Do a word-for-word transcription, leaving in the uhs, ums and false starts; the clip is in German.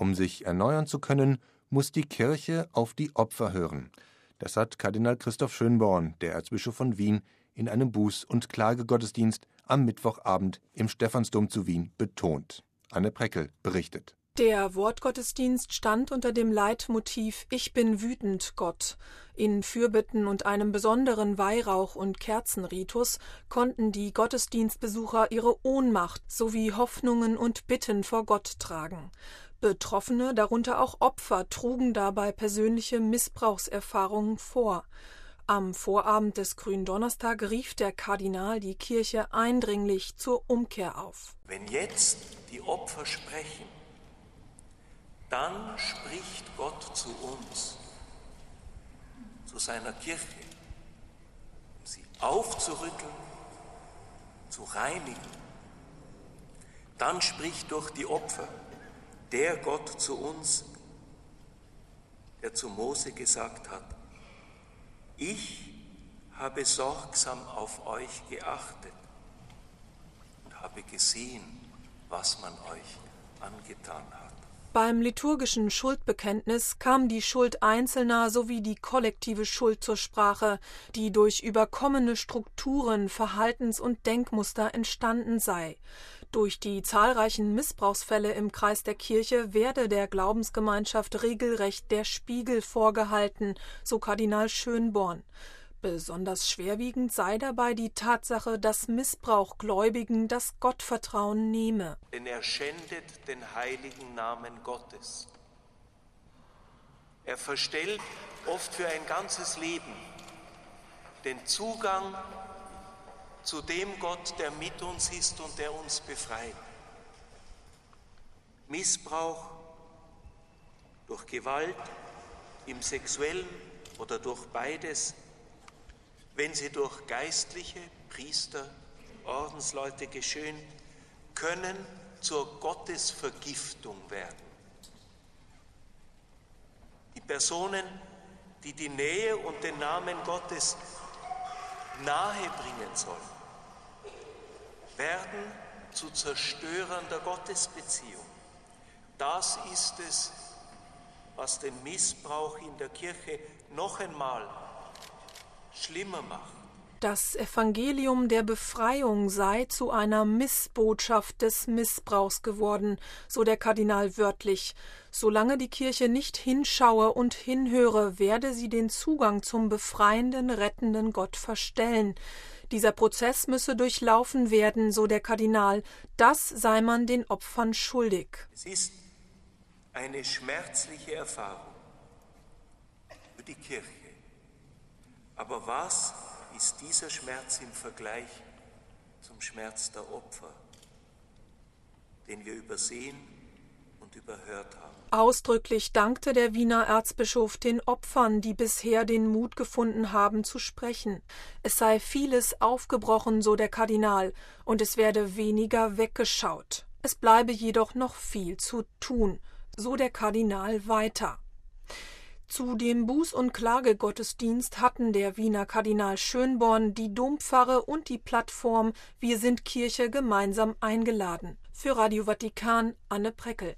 Um sich erneuern zu können, muss die Kirche auf die Opfer hören. Das hat Kardinal Christoph Schönborn, der Erzbischof von Wien, in einem Buß- und Klagegottesdienst am Mittwochabend im Stephansdom zu Wien betont. Anne Preckel berichtet. Der Wortgottesdienst stand unter dem Leitmotiv »Ich bin wütend, Gott«. In Fürbitten und einem besonderen Weihrauch- und Kerzenritus konnten die Gottesdienstbesucher ihre Ohnmacht sowie Hoffnungen und Bitten vor Gott tragen. Betroffene, darunter auch Opfer, trugen dabei persönliche Missbrauchserfahrungen vor. Am Vorabend des Gründonnerstag rief der Kardinal die Kirche eindringlich zur Umkehr auf. Wenn jetzt die Opfer sprechen, dann spricht Gott zu uns, zu seiner Kirche, um sie aufzurütteln, zu reinigen. Dann spricht durch die Opfer der Gott zu uns, der zu Mose gesagt hat: Ich habe sorgsam auf euch geachtet und habe gesehen, was man euch angetan hat. Beim liturgischen Schuldbekenntnis kam die Schuld Einzelner sowie die kollektive Schuld zur Sprache, die durch überkommene Strukturen, Verhaltens- und Denkmuster entstanden sei. Durch die zahlreichen Missbrauchsfälle im Kreis der Kirche werde der Glaubensgemeinschaft regelrecht der Spiegel vorgehalten, so Kardinal Schönborn. Besonders schwerwiegend sei dabei die Tatsache, dass Missbrauch Gläubigen das Gottvertrauen nehme. Denn er schändet den heiligen Namen Gottes. Er verstellt oft für ein ganzes Leben den Zugang zu dem Gott, der mit uns ist und der uns befreit. Missbrauch durch Gewalt, im Sexuellen oder durch beides, wenn sie durch Geistliche, Priester, Ordensleute geschehen, können zur Gottesvergiftung werden. Die Personen, die die Nähe und den Namen Gottes nahebringen sollen, werden zu Zerstörern der Gottesbeziehung. Das ist es, was den Missbrauch in der Kirche noch einmal schlimmer macht. Das Evangelium der Befreiung sei zu einer Missbotschaft des Missbrauchs geworden, so der Kardinal wörtlich. Solange die Kirche nicht hinschaue und hinhöre, werde sie den Zugang zum befreienden, rettenden Gott verstellen. Dieser Prozess müsse durchlaufen werden, so der Kardinal. Das sei man den Opfern schuldig. Es ist eine schmerzliche Erfahrung für die Kirche. Aber was ist dieser Schmerz im Vergleich zum Schmerz der Opfer, den wir übersehen und überhört haben? Ausdrücklich dankte der Wiener Erzbischof den Opfern, die bisher den Mut gefunden haben, zu sprechen. Es sei vieles aufgebrochen, so der Kardinal, und es werde weniger weggeschaut. Es bleibe jedoch noch viel zu tun, so der Kardinal weiter. Zu dem Buß- und Klagegottesdienst hatten der Wiener Kardinal Schönborn, die Dompfarre und die Plattform Wir sind Kirche gemeinsam eingeladen. Für Radio Vatikan, Anne Preckel.